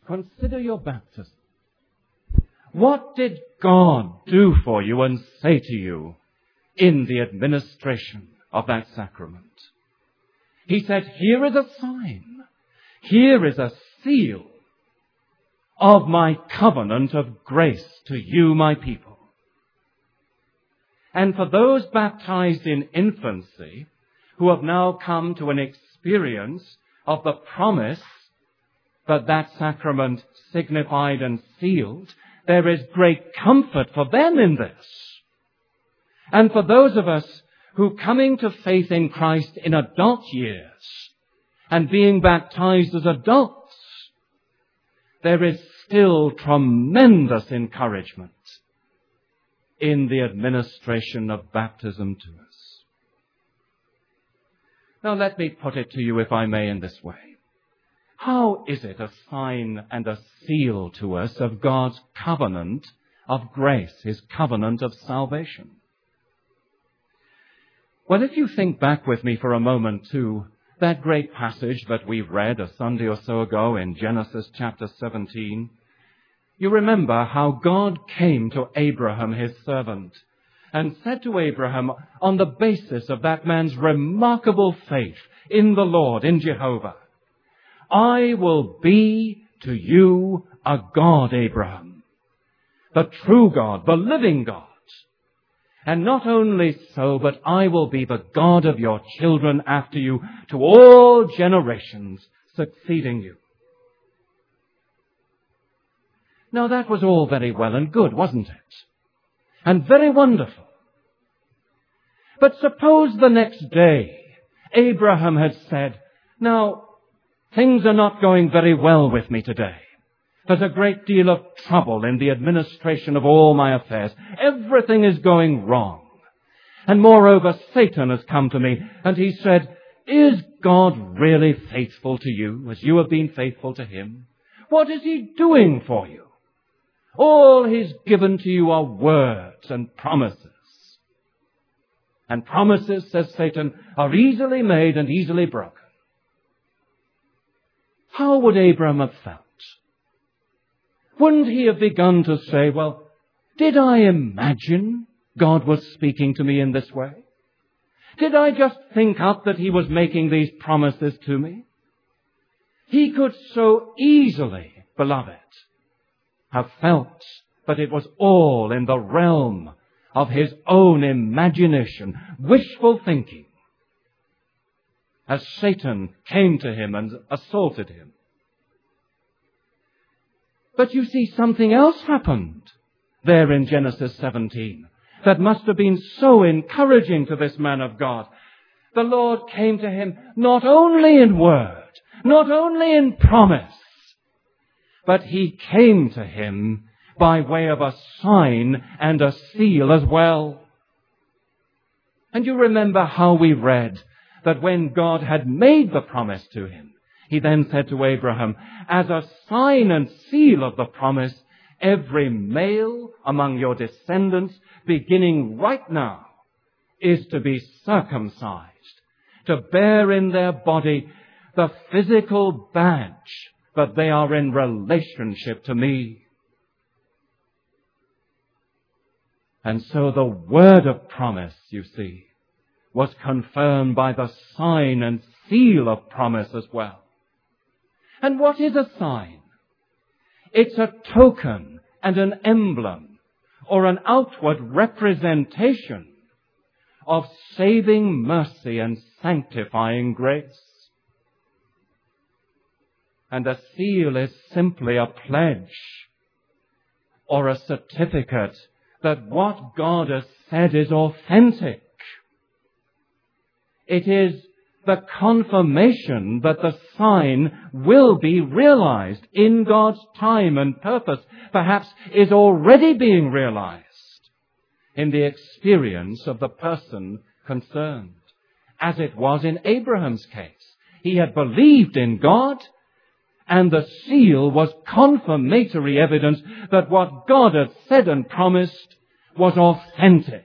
consider your baptism. What did God do for you and say to you in the administration of that sacrament? He said, here is a sign, here is a seal of my covenant of grace to you, my people. And for those baptized in infancy, who have now come to an experience of the promise that sacrament signified and sealed, there is great comfort for them in this. And for those of us who, coming to faith in Christ in adult years and being baptized as adults, there is still tremendous encouragement in the administration of baptism to us. Now let me put it to you, if I may, in this way. How is it a sign and a seal to us of God's covenant of grace, His covenant of salvation? Well, if you think back with me for a moment to that great passage that we read a Sunday or so ago in Genesis chapter 17, you remember how God came to Abraham, his servant, and said to Abraham, on the basis of that man's remarkable faith in the Lord, in Jehovah, I will be to you a God, Abraham, the true God, the living God. And not only so, but I will be the God of your children after you to all generations succeeding you. Now that was all very well and good, wasn't it? And very wonderful. But suppose the next day Abraham had said, now, things are not going very well with me today. There's a great deal of trouble in the administration of all my affairs. Everything is going wrong. And moreover, Satan has come to me and he said, is God really faithful to you as you have been faithful to him? What is he doing for you? All he's given to you are words and promises. And promises, says Satan, are easily made and easily broken. How would Abraham have felt? Wouldn't he have begun to say, well, did I imagine God was speaking to me in this way? Did I just think up that he was making these promises to me? He could so easily, beloved, have felt that it was all in the realm of his own imagination, wishful thinking, as Satan came to him and assaulted him. But you see, something else happened there in Genesis 17 that must have been so encouraging to this man of God. The Lord came to him not only in word, not only in promise, but he came to him by way of a sign and a seal as well. And you remember how we read that when God had made the promise to him, he then said to Abraham, as a sign and seal of the promise, every male among your descendants, beginning right now, is to be circumcised, to bear in their body the physical badge that they are in relationship to me. And so the word of promise, you see, was confirmed by the sign and seal of promise as well. And what is a sign? It's a token and an emblem or an outward representation of saving mercy and sanctifying grace. And a seal is simply a pledge or a certificate that what God has said is authentic. It is the confirmation that the sign will be realized in God's time and purpose, perhaps is already being realized in the experience of the person concerned, as it was in Abraham's case. He had believed in God, and the seal was confirmatory evidence that what God had said and promised was authentic.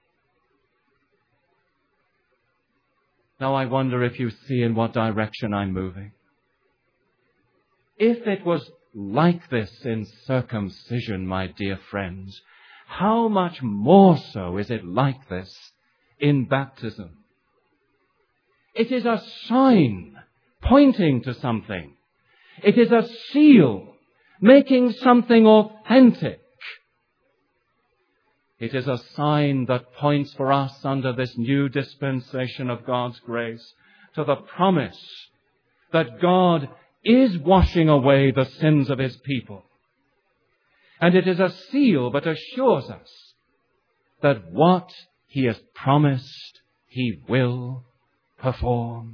Now I wonder if you see in what direction I'm moving. If it was like this in circumcision, my dear friends, how much more so is it like this in baptism? It is a sign pointing to something. It is a seal making something authentic. It is a sign that points for us under this new dispensation of God's grace to the promise that God is washing away the sins of His people. And it is a seal that assures us that what He has promised, He will perform.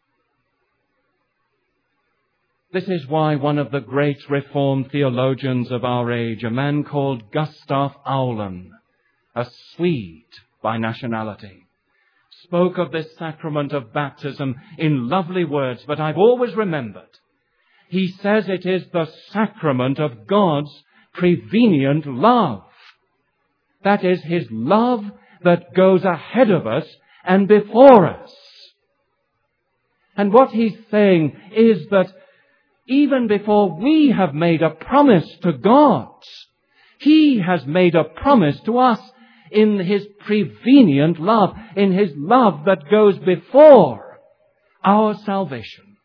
This is why one of the great Reformed theologians of our age, a man called Gustav Aulen, a Swede by nationality, spoke of this sacrament of baptism in lovely words, but I've always remembered. He says it is the sacrament of God's prevenient love. That is His love that goes ahead of us and before us. And what he's saying is that even before we have made a promise to God, He has made a promise to us in His prevenient love, in His love that goes before our salvation.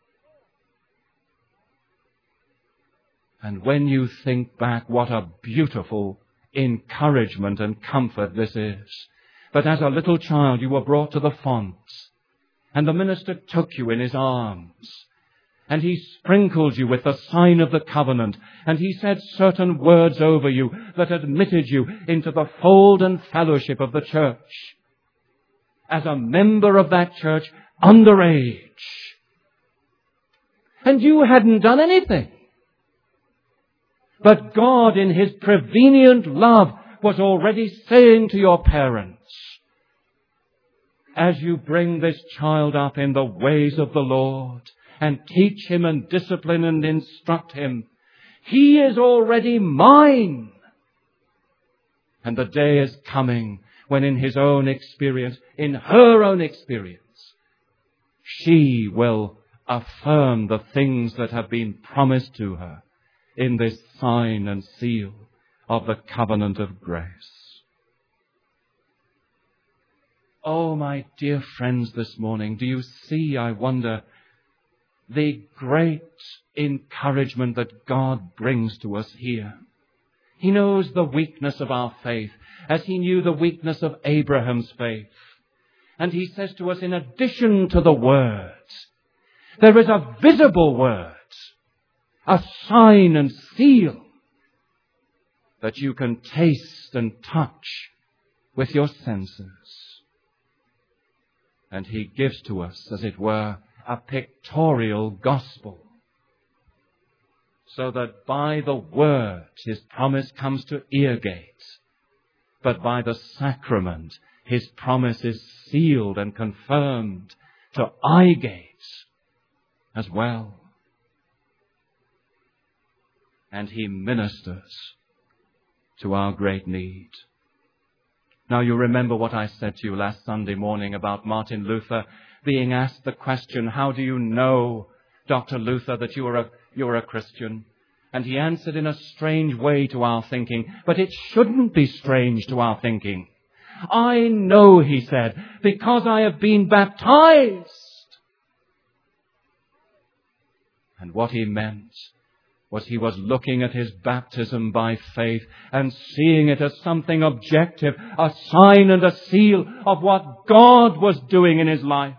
And when you think back, what a beautiful encouragement and comfort this is. That as a little child you were brought to the font, and the minister took you in his arms, and he sprinkled you with the sign of the covenant, and he said certain words over you that admitted you into the fold and fellowship of the church. As a member of that church, underage. And you hadn't done anything. But God, in His prevenient love, was already saying to your parents, as you bring this child up in the ways of the Lord, and teach him and discipline and instruct him, he is already mine. And the day is coming when in his own experience, in her own experience, she will affirm the things that have been promised to her in this sign and seal of the covenant of grace. Oh, my dear friends, this morning, do you see, I wonder, the great encouragement that God brings to us here? He knows the weakness of our faith, as He knew the weakness of Abraham's faith. And He says to us, in addition to the word, there is a visible word, a sign and seal that you can taste and touch with your senses. And He gives to us, as it were, a pictorial gospel, so that by the word His promise comes to ear gate, but by the sacrament His promise is sealed and confirmed to eye gate as well. And He ministers to our great need. Now you remember what I said to you last Sunday morning about Martin Luther being asked the question, how do you know, Dr. Luther, that you're a Christian? And he answered in a strange way to our thinking, but it shouldn't be strange to our thinking. I know, he said, because I have been baptized. And what he meant was he was looking at his baptism by faith and seeing it as something objective, a sign and a seal of what God was doing in his life.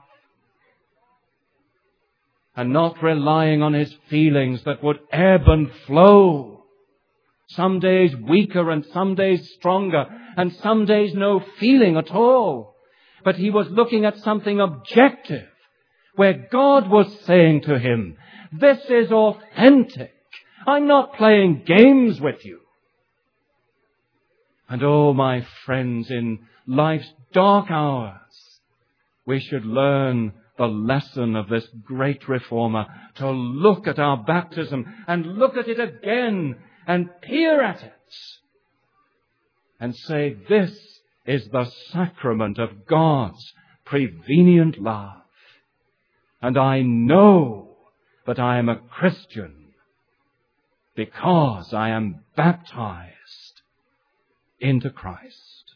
And not relying on his feelings that would ebb and flow. Some days weaker and some days stronger and some days no feeling at all. But he was looking at something objective where God was saying to him, this is authentic. I'm not playing games with you. And oh, my friends, in life's dark hours, we should learn the lesson of this great reformer, to look at our baptism and look at it again and peer at it and say, this is the sacrament of God's prevenient love. And I know that I am a Christian because I am baptized into Christ.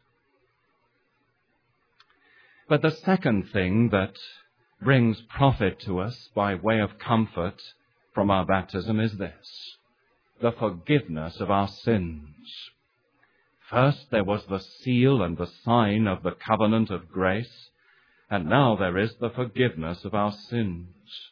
But the second thing that brings profit to us by way of comfort from our baptism is this: the forgiveness of our sins. First there was the seal and the sign of the covenant of grace, and now there is the forgiveness of our sins.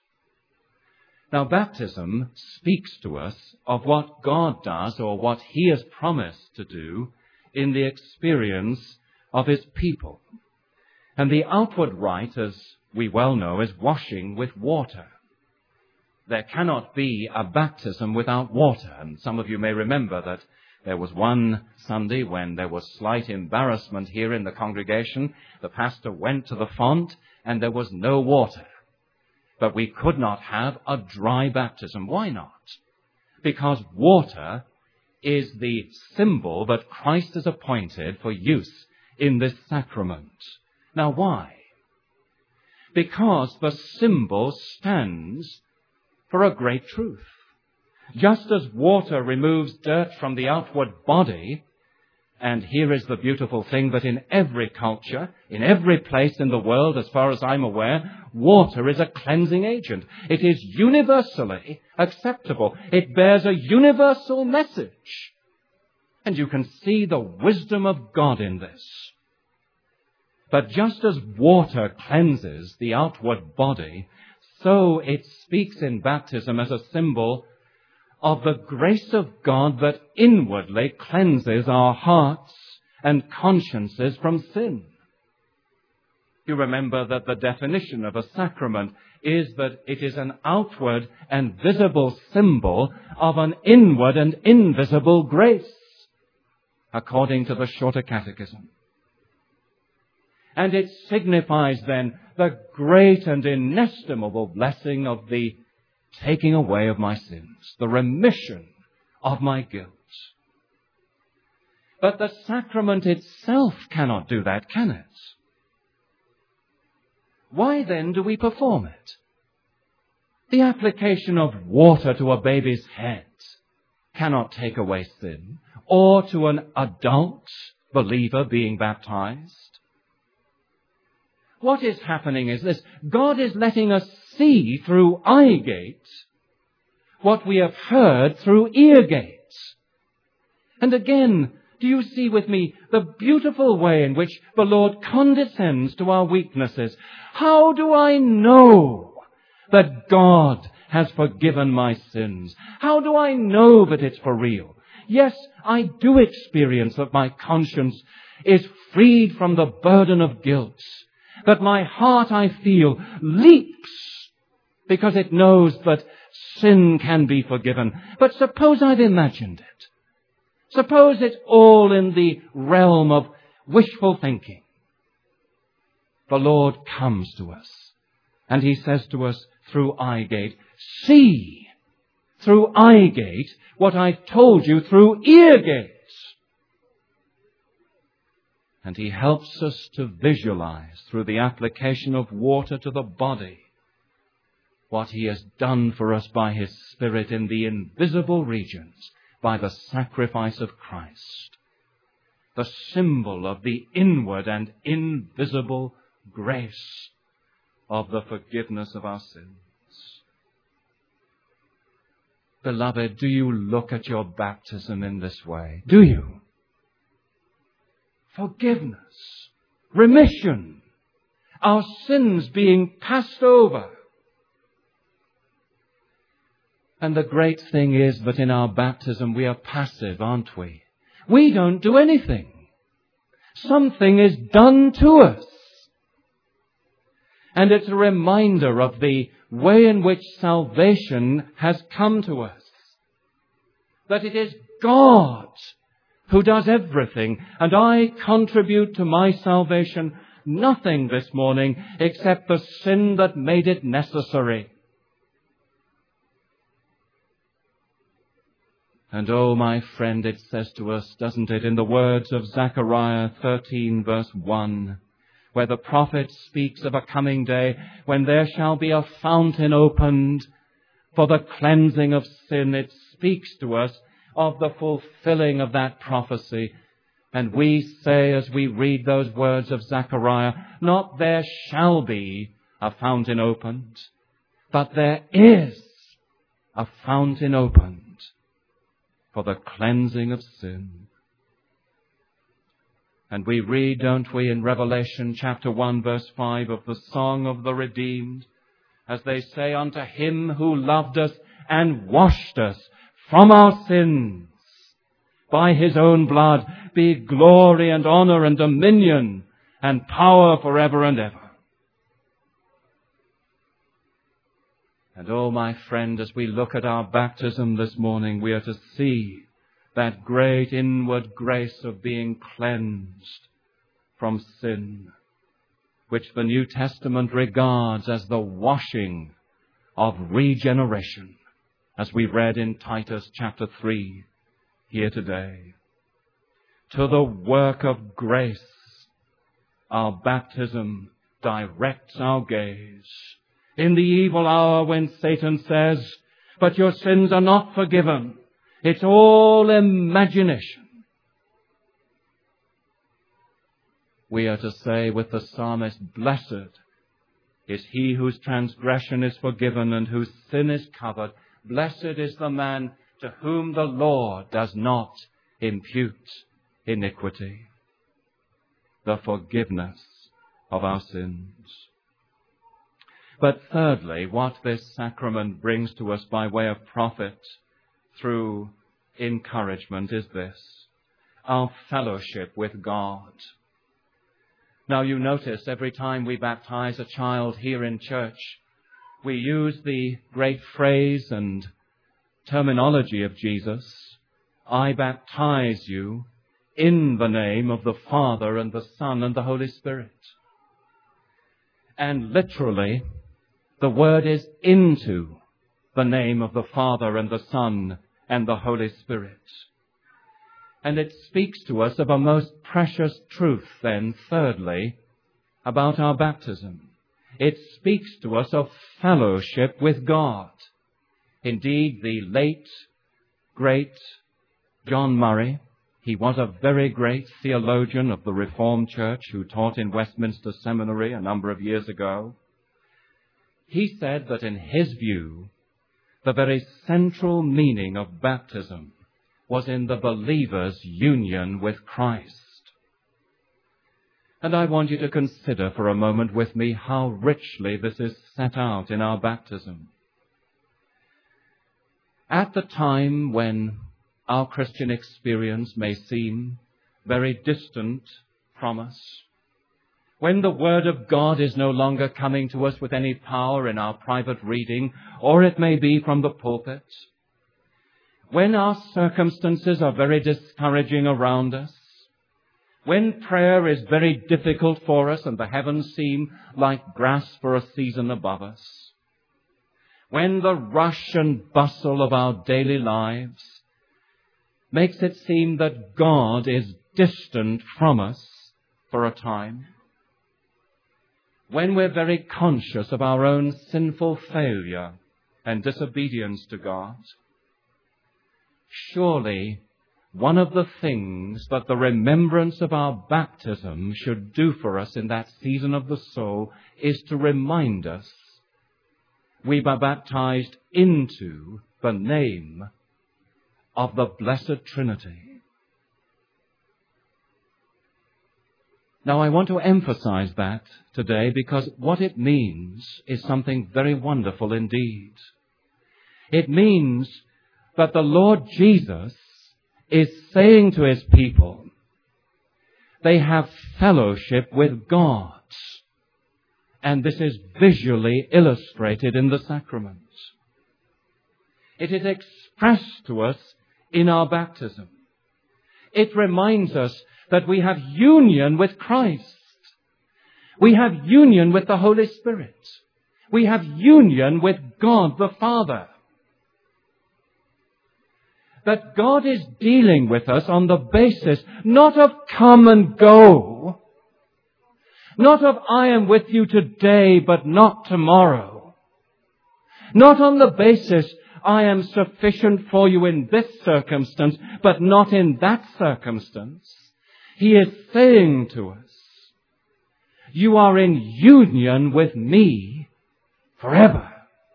Now, baptism speaks to us of what God does, or what he has promised to do in the experience of his people. And the outward rite, as we well know, is washing with water. There cannot be a baptism without water. And some of you may remember that there was one Sunday when there was slight embarrassment here in the congregation. The pastor went to the font and there was no water. But we could not have a dry baptism. Why not? Because water is the symbol that Christ has appointed for use in this sacrament. Now why? Because the symbol stands for a great truth. Just as water removes dirt from the outward body, and here is the beautiful thing, that in every culture, in every place in the world, as far as I'm aware, water is a cleansing agent. It is universally acceptable. It bears a universal message. And you can see the wisdom of God in this. But just as water cleanses the outward body, so it speaks in baptism as a symbol of the grace of God that inwardly cleanses our hearts and consciences from sin. You remember that the definition of a sacrament is that it is an outward and visible symbol of an inward and invisible grace, according to the Shorter Catechism. And it signifies then the great and inestimable blessing of the taking away of my sins, the remission of my guilt. But the sacrament itself cannot do that, can it? Why then do we perform it? The application of water to a baby's head cannot take away sin, or to an adult believer being baptized. What is happening is this: God is letting us see through eye gates what we have heard through ear gates. And again, do you see with me the beautiful way in which the Lord condescends to our weaknesses? How do I know that God has forgiven my sins? How do I know that it's for real? Yes, I do experience that my conscience is freed from the burden of guilt, that my heart, I feel, leaps because it knows that sin can be forgiven. But suppose I've imagined it. Suppose it's all in the realm of wishful thinking. The Lord comes to us and he says to us through eye gate, see through eye gate what I've told you through ear gates. And he helps us to visualize through the application of water to the body what he has done for us by his Spirit in the invisible regions by the sacrifice of Christ, the symbol of the inward and invisible grace of the forgiveness of our sins. Beloved, do you look at your baptism in this way? Do you? Forgiveness, remission, our sins being passed over. And the great thing is that in our baptism we are passive, aren't we? We don't do anything. Something is done to us. And it's a reminder of the way in which salvation has come to us. That it is God who does everything, and I contribute to my salvation nothing this morning except the sin that made it necessary. And oh, my friend, it says to us, doesn't it, in the words of Zechariah 13 verse 1, where the prophet speaks of a coming day when there shall be a fountain opened for the cleansing of sin. It speaks to us of the fulfilling of that prophecy. And we say, as we read those words of Zechariah, not there shall be a fountain opened, but there is a fountain opened for the cleansing of sin. And we read, don't we, in Revelation chapter 1 verse 5 of the song of the redeemed, as they say, unto him who loved us and washed us from our sins by his own blood be glory and honor and dominion and power forever and ever. And oh, my friend, as we look at our baptism this morning, we are to see that great inward grace of being cleansed from sin, which the New Testament regards as the washing of regeneration, as we read in Titus chapter 3 here today. To the work of grace, our baptism directs our gaze. In the evil hour when Satan says, but your sins are not forgiven, it's all imagination, we are to say with the psalmist, blessed is he whose transgression is forgiven and whose sin is covered. Blessed is the man to whom the Lord does not impute iniquity. The forgiveness of our sins. But thirdly, what this sacrament brings to us by way of profit through encouragement is this: our fellowship with God. Now you notice every time we baptize a child here in church, we use the great phrase and terminology of Jesus, I baptize you in the name of the Father and the Son and the Holy Spirit. And literally, the word is into the name of the Father and the Son and the Holy Spirit. And it speaks to us of a most precious truth then, thirdly, about our baptism. It speaks to us of fellowship with God. Indeed, the late, great John Murray, he was a very great theologian of the Reformed Church who taught in Westminster Seminary a number of years ago. He said that in his view, the very central meaning of baptism was in the believer's union with Christ. And I want you to consider for a moment with me how richly this is set out in our baptism. At the time when our Christian experience may seem very distant from us, when the Word of God is no longer coming to us with any power in our private reading, or it may be from the pulpit, when our circumstances are very discouraging around us, when prayer is very difficult for us and the heavens seem like grass for a season above us, when the rush and bustle of our daily lives makes it seem that God is distant from us for a time, when we're very conscious of our own sinful failure and disobedience to God, surely one of the things that the remembrance of our baptism should do for us in that season of the soul is to remind us we were baptized into the name of the Blessed Trinity. Now, I want to emphasize that today because what it means is something very wonderful indeed. It means that the Lord Jesus is saying to his people, they have fellowship with God. And this is visually illustrated in the sacraments. It is expressed to us in our baptism. It reminds us that we have union with Christ. We have union with the Holy Spirit. We have union with God the Father. That God is dealing with us on the basis not of come and go, not of I am with you today but not tomorrow, not on the basis I am sufficient for you in this circumstance, but not in that circumstance. He is saying to us, you are in union with me forever.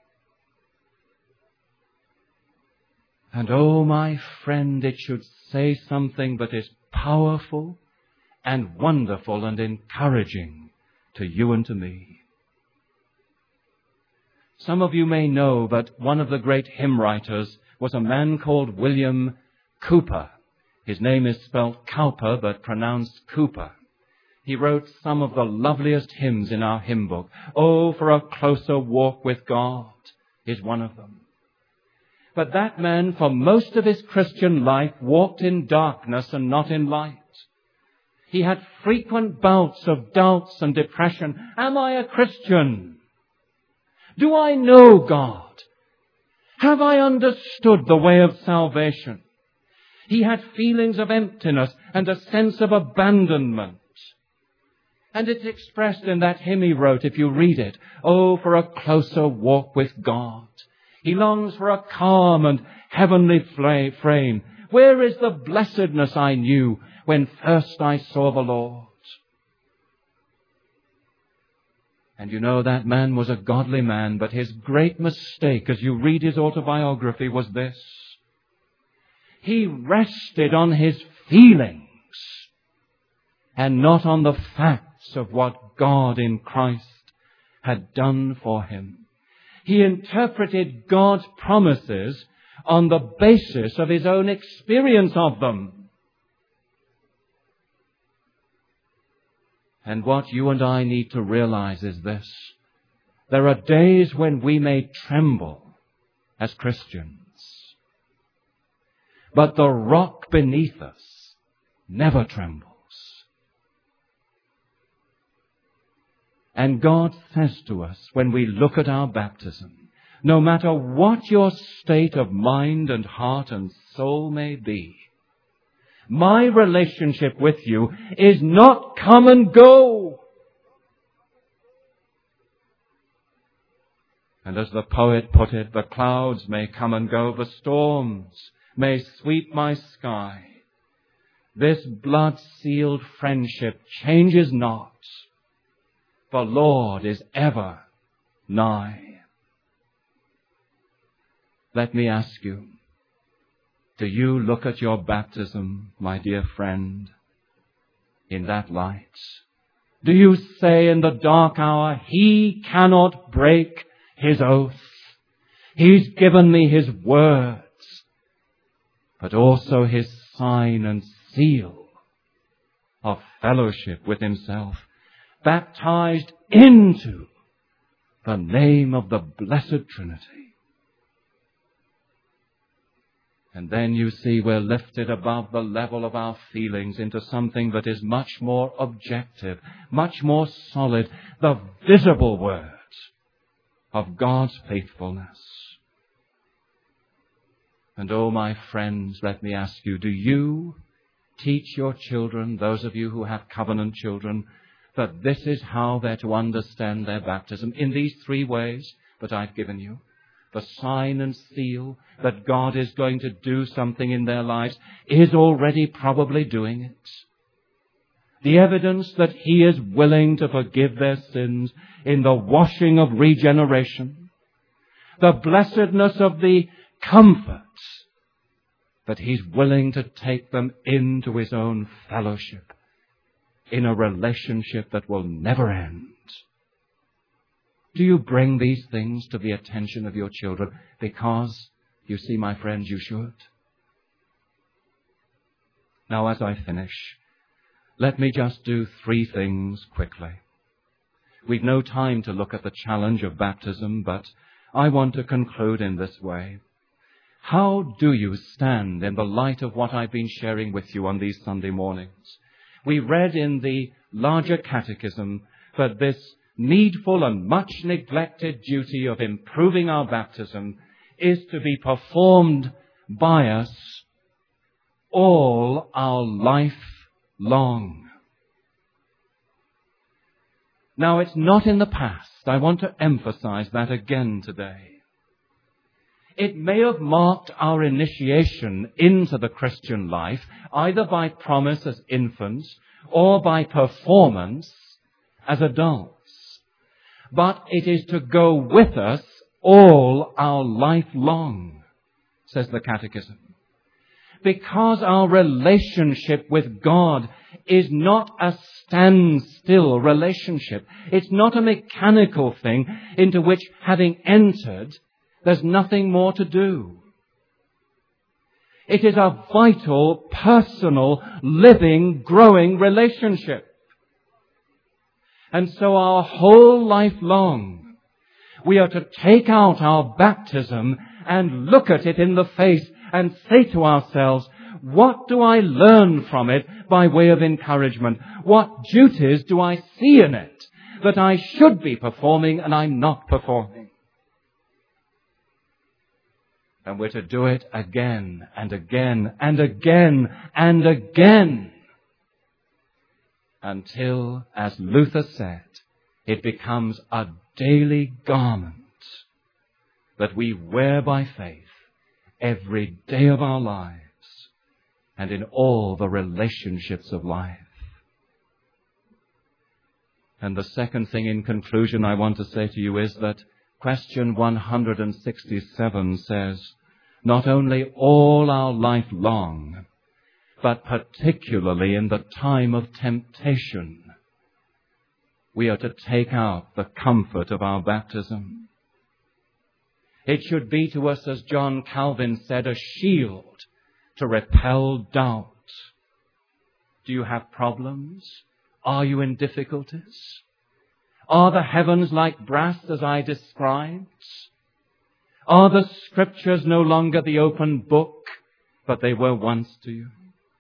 And oh, my friend, it should say something that is powerful and wonderful and encouraging to you and to me. Some of you may know that one of the great hymn writers was a man called William Cowper. His name is spelled Cowper, but pronounced Cooper. He wrote some of the loveliest hymns in our hymn book. Oh, for a closer walk with God is one of them. But that man, for most of his Christian life, walked in darkness and not in light. He had frequent bouts of doubts and depression. Am I a Christian? Do I know God? Have I understood the way of salvation? He had feelings of emptiness and a sense of abandonment. And it's expressed in that hymn he wrote, if you read it. Oh, for a closer walk with God. He longs for a calm and heavenly frame. Where is the blessedness I knew when first I saw the Lord? And you know, that man was a godly man, but his great mistake, as you read his autobiography, was this. He rested on his feelings and not on the facts of what God in Christ had done for him. He interpreted God's promises on the basis of his own experience of them. And what you and I need to realize is this. There are days when we may tremble as Christians. But the rock beneath us never trembles. And God says to us when we look at our baptism, no matter what your state of mind and heart and soul may be, my relationship with you is not come and go. And as the poet put it, the clouds may come and go, the storms may sweep my sky. This blood-sealed friendship changes not. The Lord is ever nigh. Let me ask you, do you look at your baptism, my dear friend, in that light? Do you say in the dark hour, He cannot break His oath. He's given me His words, but also His sign and seal of fellowship with Himself, baptized into the name of the Blessed Trinity. And then you see we're lifted above the level of our feelings into something that is much more objective, much more solid, the visible word of God's faithfulness. And oh, my friends, let me ask you, do you teach your children, those of you who have covenant children, that this is how they're to understand their baptism in these three ways that I've given you? The sign and seal that God is going to do something in their lives, is already probably doing it. The evidence that He is willing to forgive their sins in the washing of regeneration. The blessedness of the comfort that He's willing to take them into His own fellowship in a relationship that will never end. Do you bring these things to the attention of your children? Because, you see, my friends, you should. Now, as I finish, let me just do three things quickly. We've no time to look at the challenge of baptism, but I want to conclude in this way. How do you stand in the light of what I've been sharing with you on these Sunday mornings? We read in the larger catechism that this needful and much neglected duty of improving our baptism is to be performed by us all our life long. Now, it's not in the past. I want to emphasize that again today. It may have marked our initiation into the Christian life, either by promise as infants or by performance as adults. But it is to go with us all our life long, says the Catechism. Because our relationship with God is not a standstill relationship. It's not a mechanical thing into which, having entered, there's nothing more to do. It is a vital, personal, living, growing relationship. And so our whole life long, we are to take out our baptism and look at it in the face and say to ourselves, what do I learn from it by way of encouragement? What duties do I see in it that I should be performing and I'm not performing? And we're to do it again and again and again and again until, as Luther said, it becomes a daily garment that we wear by faith every day of our lives and in all the relationships of life. And the second thing in conclusion I want to say to you is that question 167 says, not only all our life long, but particularly in the time of temptation, we are to take out the comfort of our baptism. It should be to us, as John Calvin said, a shield to repel doubt. Do you have problems? Are you in difficulties? Are the heavens like brass as I described? Are the Scriptures no longer the open book, but they were once to you?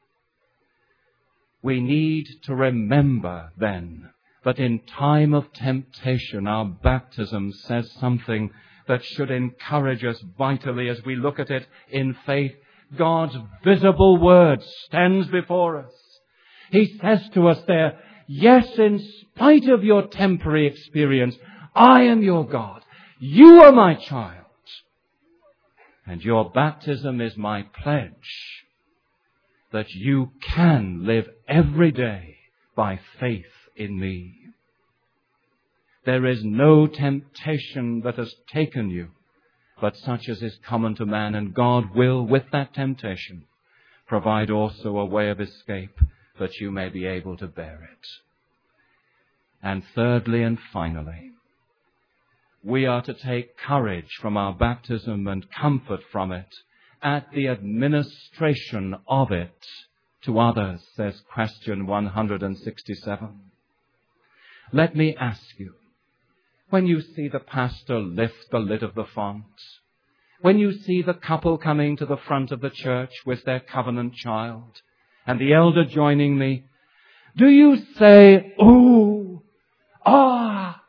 We need to remember then that in time of temptation our baptism says something that should encourage us vitally as we look at it in faith. God's visible word stands before us. He says to us there, yes, in spite of your temporary experience, I am your God. You are my child. And your baptism is my pledge that you can live every day by faith in me. There is no temptation that has taken you, but such as is common to man, and God will, with that temptation, provide also a way of escape that you may be able to bear it. And thirdly and finally, we are to take courage from our baptism and comfort from it at the administration of it to others, says question 167. Let me ask you, when you see the pastor lift the lid of the font, when you see the couple coming to the front of the church with their covenant child, and the elder joining me, do you say, ooh, ah,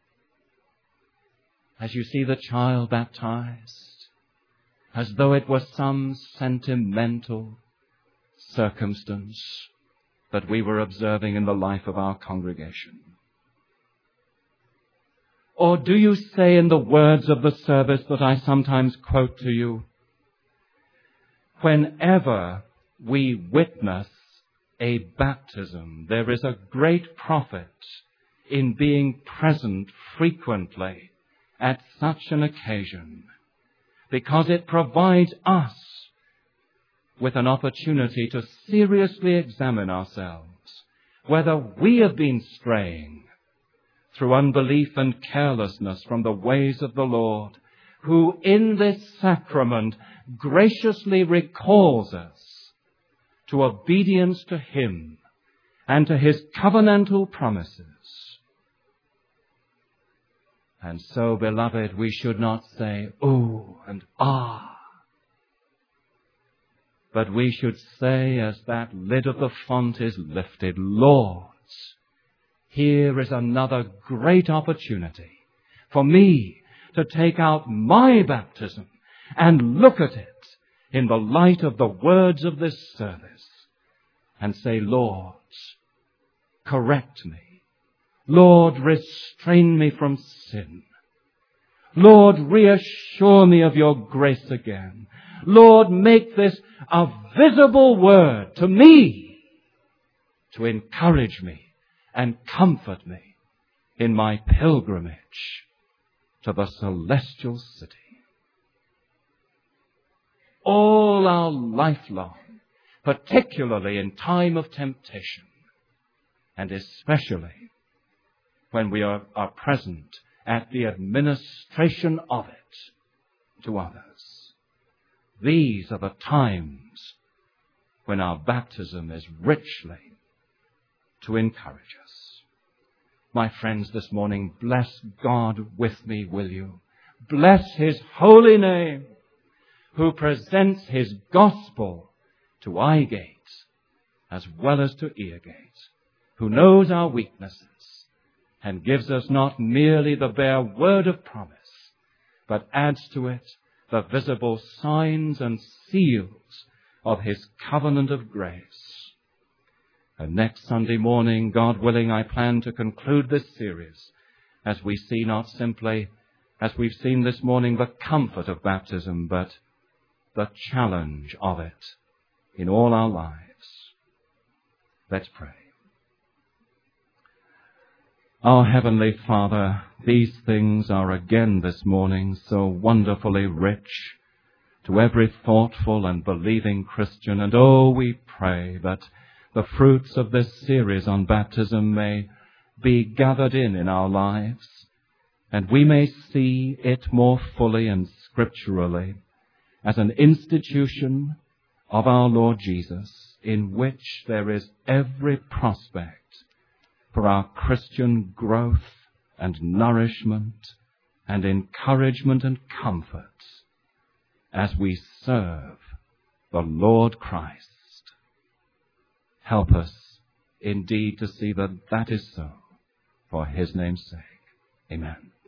as you see the child baptized, as though it were some sentimental circumstance that we were observing in the life of our congregation? Or do you say in the words of the service that I sometimes quote to you, whenever we witness a baptism, there is a great profit in being present frequently at such an occasion, because it provides us with an opportunity to seriously examine ourselves, whether we have been straying through unbelief and carelessness from the ways of the Lord, who in this sacrament graciously recalls us to obedience to Him and to His covenantal promises. And so, beloved, we should not say, ooh and ah, but we should say, as that lid of the font is lifted, Lord, here is another great opportunity for me to take out my baptism and look at it in the light of the words of this service and say, Lord, correct me. Lord, restrain me from sin. Lord, reassure me of your grace again. Lord, make this a visible word to me to encourage me and comfort me in my pilgrimage to the celestial city. All our life long, particularly in time of temptation, and especially when we are present at the administration of it to others. These are the times when our baptism is richly to encourage us. My friends, this morning, bless God with me, will you? Bless His holy name, who presents His gospel to eye gate as well as to ear gate, who knows our weaknesses and gives us not merely the bare word of promise, but adds to it the visible signs and seals of His covenant of grace. And next Sunday morning, God willing, I plan to conclude this series as we see not simply, as we've seen this morning, the comfort of baptism, but the challenge of it in all our lives. Let's pray. Our Heavenly Father, these things are again this morning so wonderfully rich to every thoughtful and believing Christian. And we pray that the fruits of this series on baptism may be gathered in our lives, and we may see it more fully and scripturally as an institution of our Lord Jesus, in which there is every prospect for our Christian growth and nourishment and encouragement and comfort as we serve the Lord Christ. Help us indeed to see that that is so, for His name's sake. Amen.